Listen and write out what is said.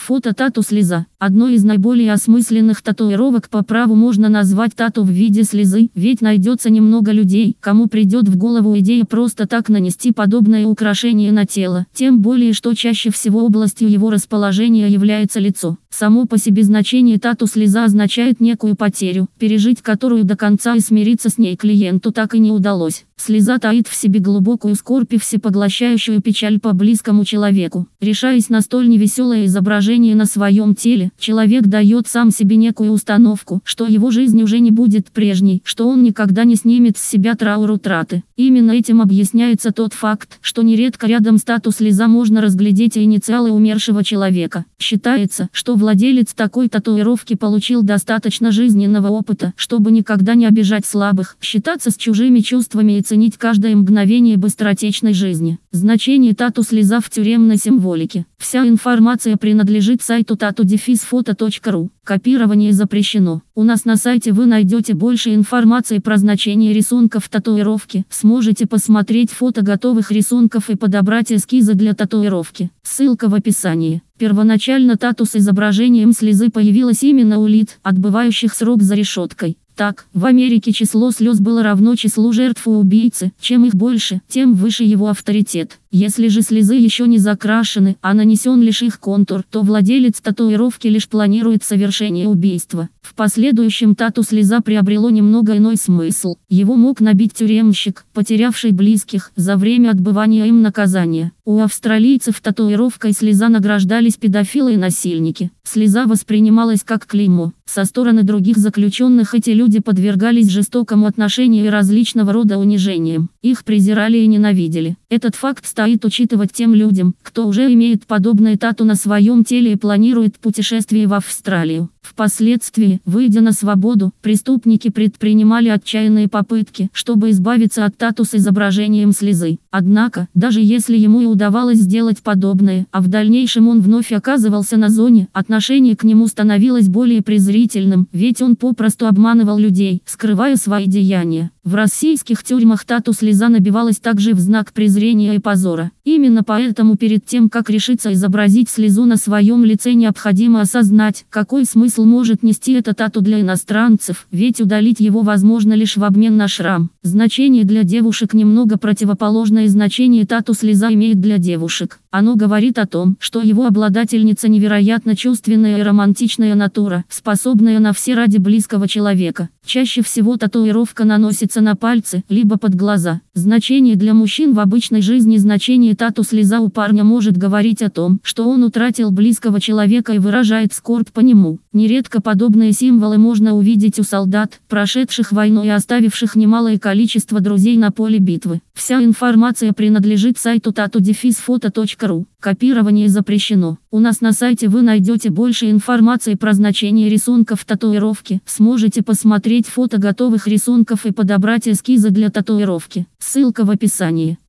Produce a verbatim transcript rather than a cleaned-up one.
Фото тату слеза. Одной из наиболее осмысленных татуировок по праву можно назвать тату в виде слезы, ведь найдется немного людей, кому придет в голову идея просто так нанести подобное украшение на тело. Тем более, что чаще всего областью его расположения является лицо. Само по себе значение тату слеза означает некую потерю, пережить которую до конца и смириться с ней клиенту так и не удалось. Слеза таит в себе глубокую скорбь и всепоглощающую печаль по близкому человеку. Решаясь на столь невеселое изображение на своем теле, человек дает сам себе некую установку, что его жизнь уже не будет прежней, что он никогда не снимет с себя траур утраты. Именно этим объясняется тот факт, что нередко рядом с тату слеза можно разглядеть инициалы умершего человека. Считается, что владелец такой татуировки получил достаточно жизненного опыта, чтобы никогда не обижать слабых, считаться с чужими чувствами и ценить каждое мгновение быстротечной жизни. Значение тату слеза в тюремной символике. Вся информация принадлежит сайту тату дефис фото точка ру. Копирование запрещено. У нас на сайте вы найдете больше информации про значение рисунков татуировки. Сможете посмотреть фото готовых рисунков и подобрать эскизы для татуировки. Ссылка в описании. Первоначально тату с изображением слезы появилась именно у лиц, отбывающих срок за решеткой. Так, в Америке число слез было равно числу жертв у убийцы. Чем их больше, тем выше его авторитет. Если же слезы еще не закрашены, а нанесен лишь их контур, то владелец татуировки лишь планирует совершение убийства. В последующем тату слеза приобрело немного иной смысл. Его мог набить тюремщик, потерявший близких, за время отбывания им наказания. У австралийцев татуировкой слеза награждались педофилы и насильники. Слеза воспринималась как клеймо. Со стороны других заключенных эти люди подвергались жестокому отношению и различного рода унижениям. Их презирали и ненавидели. Этот факт стоит учитывать тем людям, кто уже имеет подобное тату на своем теле и планирует путешествие в Австралию. Впоследствии, выйдя на свободу, преступники предпринимали отчаянные попытки, чтобы избавиться от тату с изображением слезы. Однако, даже если ему и удавалось сделать подобное, а в дальнейшем он вновь оказывался на зоне, отношение к нему становилось более презрительным, ведь он попросту обманывал людей, скрывая свои деяния. В российских тюрьмах тату слеза набивалась также в знак презрения и позора. Именно поэтому перед тем, как решиться изобразить слезу на своем лице, необходимо осознать, какой смысл может нести это тату для иностранцев, ведь удалить его возможно лишь в обмен на шрам. Значение для девушек немного противоположное значение тату слеза имеет для девушек. Оно говорит о том, что его обладательница невероятно чувственная и романтичная натура, способная на все ради близкого человека. Чаще всего татуировка наносится на пальцы, либо под глаза. Значение для мужчин в обычной жизни. Значение тату слеза у парня может говорить о том, что он утратил близкого человека и выражает скорбь по нему. Нередко подобные символы можно увидеть у солдат, прошедших войну и оставивших немалое количество друзей на поле битвы. Вся информация принадлежит сайту тату дефис фото точка ру. Копирование запрещено. У нас на сайте вы найдете больше информации про значение рисунков татуировки. Сможете посмотреть фото готовых рисунков и подобрать эскизы для татуировки. Ссылка в описании.